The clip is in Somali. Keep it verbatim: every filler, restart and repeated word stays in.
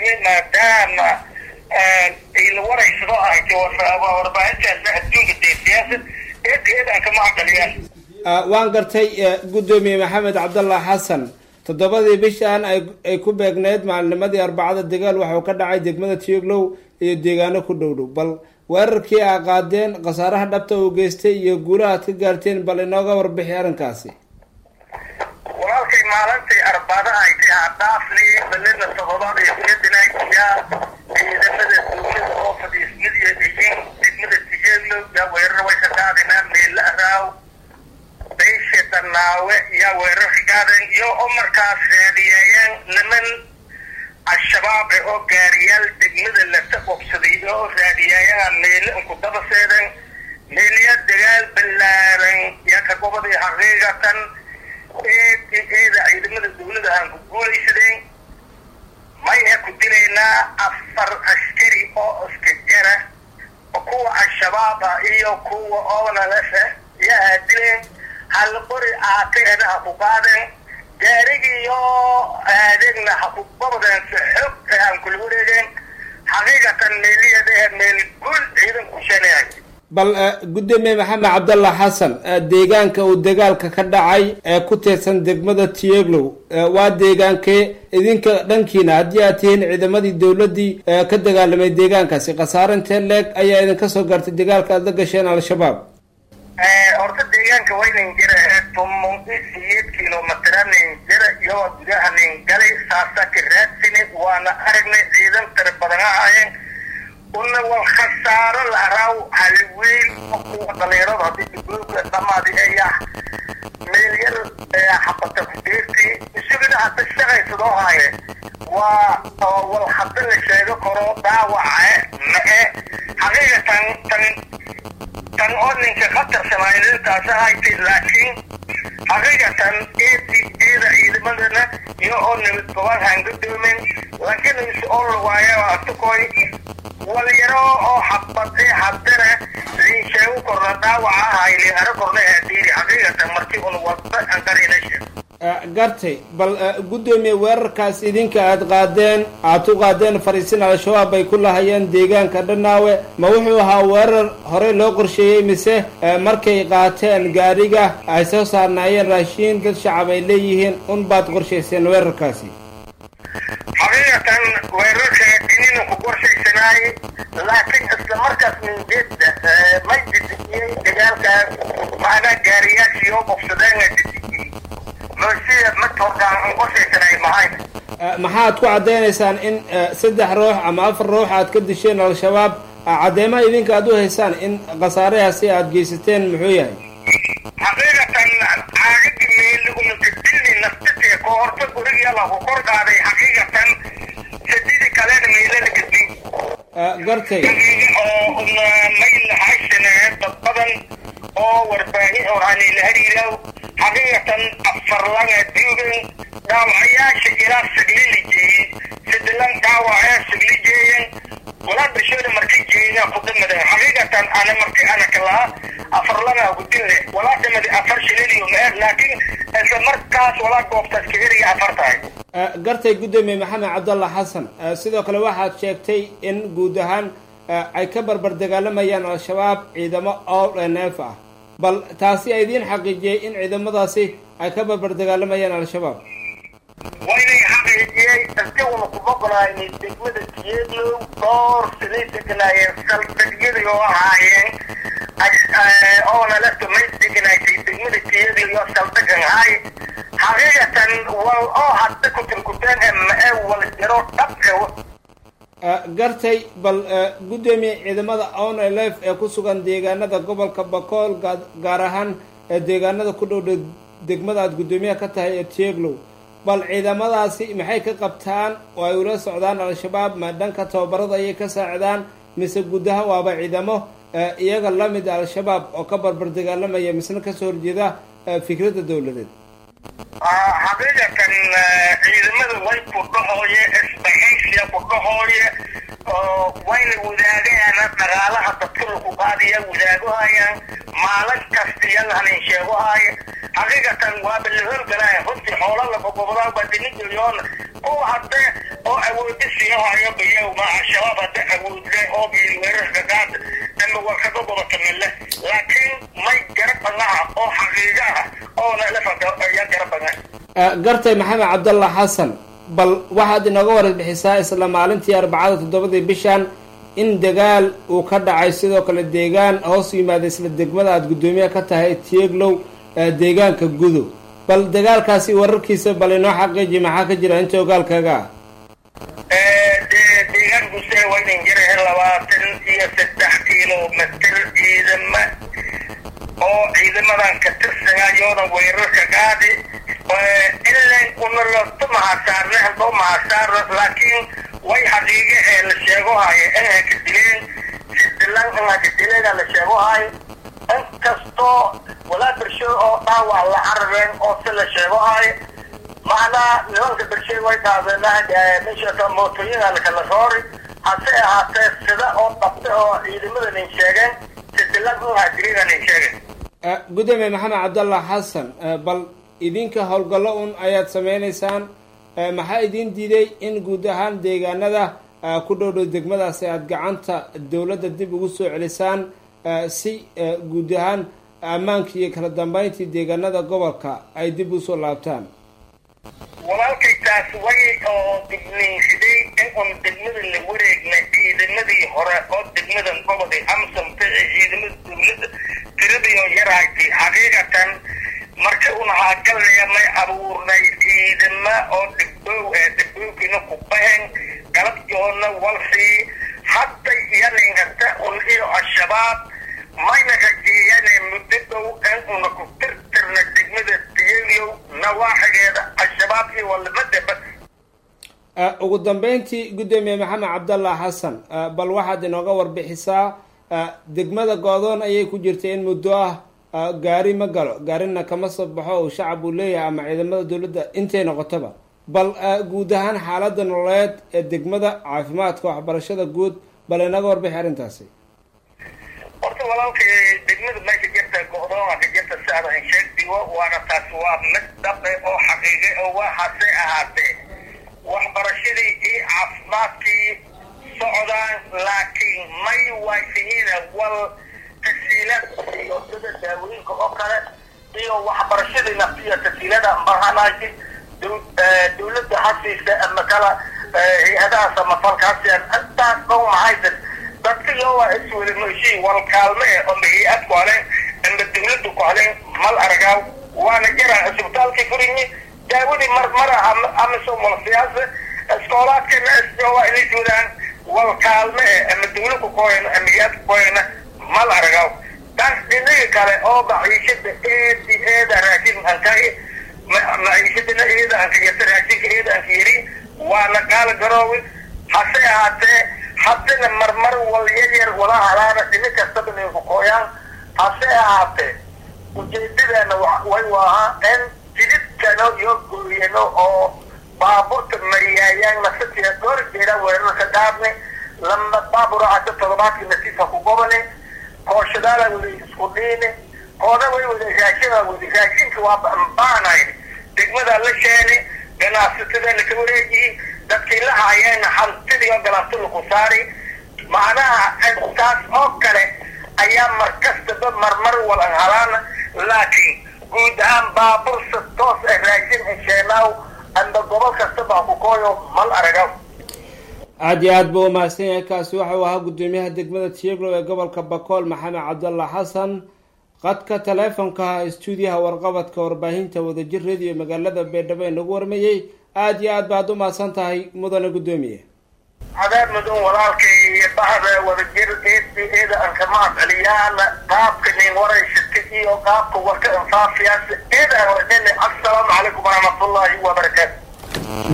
maadaama il waraysido ay warbaahintaasna adduunka dee siyaasad eed eedaan kama aqaliyaan. waan gartay gudoomiye maxamed cabdallah xasan toddobadii bishaan ay ku beegneed maalinimadii arbacada dagaal waxuu ka dhacay degmada Tieglow iyo deegaano ku dhowdhow bal weerarkii ay qaadeen qasaaraha dhabta uu geystay iyo guulaha aad ka gaarteen bal inooga warbixi arrinkaasi. walaalkay maalintii arbacada ay tahay dhaafni balena sababada iyo fidinaya ciidamada dowladda oo fadhiismid iyo deegaan degmada Tieglow yaa weerar way ka qaadeen meel raaw beesha tanaawe yaa weerar ka qaadeen iyo markaas reediyeen niman الشباب oo gaariyal degmada la taqobsaday oo raadiyayaan meel ku daba seedan meeliya dagaal balaaran ya ka goboday xaqiiqatan ee ciidamada ciidamada dawladda aan ku guulaysadeen may ku dileena afar askari oo iska jira oo kuwa al-shabaab iyo kuwa oo la leeyahay yaa dileen hal qori aaqeeda ku qaadeen gaarigiyo aadegna xaqubbadan xog aan ku wareegeen xaqiiqatan meeliyada meel gul ciidan ku shaqeeyay bal gudoomiye maxamed cabdallah xasan deegaanka uu dagaalka ka dhacay ee ku teedsan degmada Tieglow waa deegaankee idinka dhankiina haddii aad tihiin ciidamadii dawladdii ka dagaalamay deegaankaasi qasaarintee leeg ayaa idinka soo gaartay dagaalka aad la gasheen al-shabaab. horta deegaanka waynan jira toban kilomitir jira iyo gudaha nin galay saasa ka raadsine waana aragnay ciidan tar badan ahaayeen una wal khasaaro la raaw halweyn oo dhalinyarada hadii dowladda dhamaadi ayaa meel yar xabata ku deertay isaguna hadda shaqayso haaye waa wal hadda la sheego karo dhaawac ma ee xaqiiqatan tan tan oo ninka khatar samaynay taas ay laakiin حقيقة إيدي إيدا إيدا مدنا يقول نبتوان هنقدومين لكن يسأل وعيا وعطوكوي واليرو أو حبطي حبتنا لين شاو كرنا وعاها إلي أركرنا هديري حقيقة مرتبون وضع أنقري نشر gartay bal gudoomiye weerarkaas idinka aad qaadeen aad u qaadeen fariisin al-shabaab ay ku lahayeen deegaanka Dhanaawe ma wuxuu ahaa weerar hore loo qorsheeyay mise markay qaateen gaariga ay soo saarnaayeen raashin dad shacab ay leeyihiin un baad qorsheyseen weerarkaasi. xaqiiqatan weerarka inuu ku qorsheysanay laakiin isla markaas min jidda ma jidiyay dagaalka maana gaariyaasha iyo qofsadeen maxaad ku cadeynaysaan in saddex ruux ama afar ruux aad ka disheen al-shabaab cadeemaha idinka aad u haysaan in qasaarahaasi aad geysateen muxuu yahay. xaqiiqatan caagadi meel una kadilni naftiisa ko horta guriga la ku kor qaaday xaqiiqatan sadidi kalena meelada kadib gartay oo mayl haysanay dad badan oo warbaahin oo aan la hariiraw حقيقة أفر لنا ديوبين داوعياش إلى سجلي جيين سدلان داوعياش سجلي جيين ولا بشور مركي جيين قدام ده حقيقة أنا مركي أنا كلها أفر لنا قدامي ولا تمدي أفر شليلي ومئر لكن إذا مركز ولا قوفتك كبيري أفرتاي قرتي قدامي محمد عبد الله حسن سيدو كل واحد شاكتي إن قودهان أي كبر بردقالما الشباب عندما أول نافع bal taasi ay idin xaqiijiyay in ciidamadaasi ay ka barbar dagaalamayaan al-shabaab. waynay xaqiijiyay dadkuna ku boqolayeen degmada Tieglow door sidii kalaayeen salbadiyada oo ahaayeen oo la la tumay deganay degmada Tieglow salbadan hay xaqiiqatan wal oo hadda ku tilkuteen ma wal jiro dabka gartay bal gudoomiye ciidamada O N L F ee ku sugan deegaanada gobolka Bakool gaar ahaan deegaanada ku dhow degmada aad gudoomiyaha ka tahay ee Tieglow bal ciidamadaasi maxay ka qabtaan oo ay ula socdaan al-shabaab ma dhanka tababarada ay ka saacadaan mise gudaha waaba ciidamo iyaga la mid al-shabaab oo ka barbar dagaalamaya misna ka soo horjeeda fikradda dawladeed. حقيقة ciidamada way ku dhaxooye isbahaysiga ku dhaxooye oo wayna wadaagayaan dhaqaalaha dadka ku qaadiya wadaagayaan maalin kasta yalana sheegaya xaqiiqatan waa bilhor galay runtii xoolaha la gobolaha badini milyan oo hadda oo awoodisiyo hayo biyo ma shabaab hadda awoodle oo biilweerar gadaad ama warkado gobolka laakiin may garabanaha oo xaqiiqa ah oo la fado ya garabanaha gartay maxamed cabdalla xasan bal waxaad inaga warbixisaa isla maalintii arbacada toddobadii bishan in dagaal uu ka dhacay sidoo kale deegaan hoos yimaada isla degmada aad gudoomiye ka tahay Tieglow deegaanka Gudo bal dagaalkaasi wararkiisa bal inoo xaqiiji maxaa ka jira inta ogaalkaaga ee deegaan Gudo way injiray labaatan iyo saddex kiiloomitir ciidama oo ciidamadan ka tirsanayooda weerarka qaadi إلا يكون الرسم عسارنا هالبو معسار لكن وي حقيقة الشيغو هاي إنها كتلين كتلين إنها كتلين على الشيغو هاي إنك كستو ولا برشو أو طاوة على عربين أو سل الشيغو هاي معنا نوانك برشو وي كابنا نشأة موتوين على كالخوري حتى حتى السداء أو طبطئو إذا مدن إنشاغين كتلين إنها كتلين على إنشاغين قدامي محمد عبد الله حسن بل idinka howlgallo un ayaad sameynaysaan maxaa idin diiday in guud ahaan deegaanada ku dhowdhow degmadaasi aad gacanta dawladda dib ugu soo celisaan si guud ahaan ammaankii iyo kala dambeyntii deegaanada gobolka ay dib u soo laabtaan walaalkay taas way oo dibniinsiday in un degmada la wareegnay ciidamadii hore oo degmadan gobolka amsan ciidamada dawladda tiradii oo yaraaytay xaqiiqatan marka una haagalnaya may abuurnay ciidama oo dhibbow ee dhibowkina ku bahan galabjoona walfii hadda yanaynata un iyo al-shabaab mayna rajeeyane muddo dhow in una ku tirtirna degmada Tieglow nawaaxigeeda al-shabaab iyo walmadaba ugu dambeyntii gudoomiye maxamed cabdalla xasan bal waxaad inooga warbixisaa degmada goodoon ayay ku jirtay in muddo ah gaari ma galo gaarina kama soo baxo oo shacab uu leeyahay ama ciidamada dawladda intay noqotaba bal guud ahaan xaaladda nololeed ee degmada caafimaadka waxbarashada guud bal inaga warbixi arrintaasi horta walaalkay degmada meesha jirta go'doon ka jirta saada in sheegdigo waana taas waa mid dhabe oo xaqiiqe oo waxaasay ahaatee waxbarashadii iyo caafimaadkii socdaan laakiin may waaysihiina wal تسهيلات يوصل داوين كأكره iyo waxbarashada naftiya tasiilada marhanaasi dawladda xasiisa ama kala hay'adaha samafalkaasi inta qow hay'ad dadka yoo iswada meeshii wal kaalme oo hay'ad kale inda dawladdu kale mal aragaw waana jira isbitaalka furini daawadi mar mar ama soo mulsiyaas iskoolaadkana isoo inay joodan wal kaalme ama dawladdu kooyeen ama hay'ad kooyeen mal aragaw taas dhinaca kale oo baciishada eedi eeda raashin ankay maciishadana eeda ankay raashin eeda ankiri waana qaal garoowi hase ahaatee haddana marmar wal yar wala halaana dhinaca kasta inay ku kooyaan hase ahaatee ujeedadana way waa in jididkana iyo guriyano oo baabuurta mariyayaan masatiya door jeeda weerarka qaadne lama baabura hadda toddobaadkii nasiifa ku gobole kooshadaala wada isku dhiine kooda way wada raashina wada raashinka waa baanay degmada la sheene ganacsatada la wareejiye dadkii la haayeen hantidii oo galabta lagu saari macnaha intaas oo kale ayaa markastaba marmar walan halaana laakiin guud ahaan baabuur si toos ah raashin hesheenaaw anda gobol kastaba ku kooyo mal aragaw aad iyo aad buu umahadsan yahay kaasi waxau ahaa gudoomiyaha degmada Tieglow ee gobolka Bakool maxamed cabdalla xasan qadka taleefanka stuudiyaha warqabadka warbaahinta wadajir radio magaalada Beedhabo ee nagu warmayay aad iyo aad baad umahadsan tahay mudane gudoomiye عذاب مدون ولكن بعد ورجل إيد إيد أنك ما عليان قاب كني ورا شتكي وقاب وقت إنصاف ياس إيد السلام عليكم ورحمة الله وبركاته.